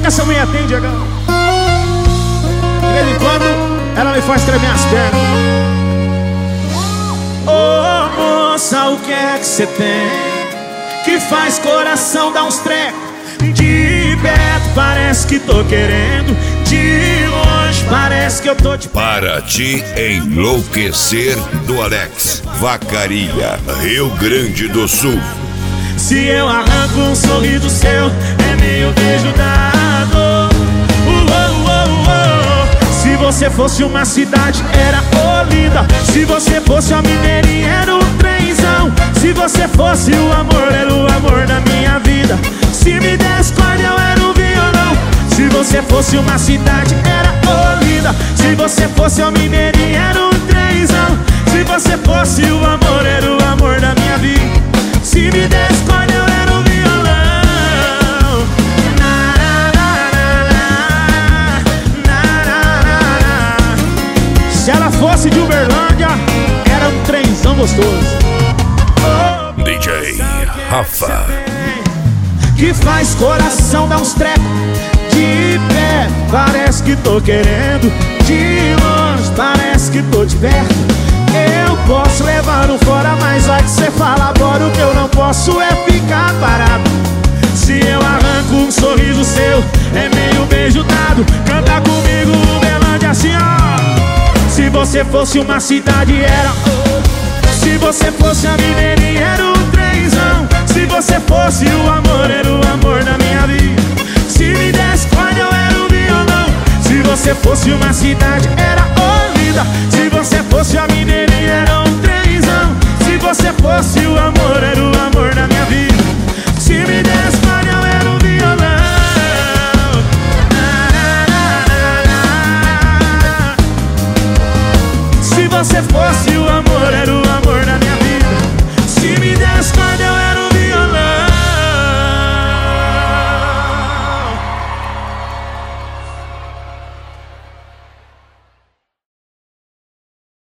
que essa mulher tem, Diegão? De vez em quando ela me faz tremer as pernas. Ô moça, o que é que você tem que faz coração dar uns trecos? De perto parece que tô querendo, de longe parece que eu tô te... Para te enlouquecer do Alex, Vacaria, Rio Grande do Sul. Se eu arranco um sorriso seu, é meio beijo dado. Se você fosse uma cidade, era Olinda. Se você fosse uma mineirinha, era um trenzão. Se você fosse o amor, era o amor da minha vida. Se me desse corda, eu era um violão. Se você fosse uma cidade, era Olinda. Se você fosse uma mineirinha, era um trenzão. Se você fosse o amor, era o amor da minha vida. Se me desse corda, eu era um violão. Se ela fosse de Uberlândia, era um trenzão gostoso. Oh, DJ Rafa, que faz coração dar uns trecos. De pé parece que tô querendo, de longe parece que tô de perto. Eu posso levar um fora, mas vai que cê fala bora. O que eu não posso é ficar parado. Se eu arranco um sorriso seu, é meio beijo dado. Canta comigo, Uberlândia, assim ó. Se você fosse uma cidade, era... Se você fosse a mineirinha, era um trenzão. Se você fosse o amor, era o amor da minha vida. Se me desse corda, eu era um violão. Se você fosse uma cidade, era Olinda. Se você fosse a mineirinha, era um trenzão. Se você fosse o amor,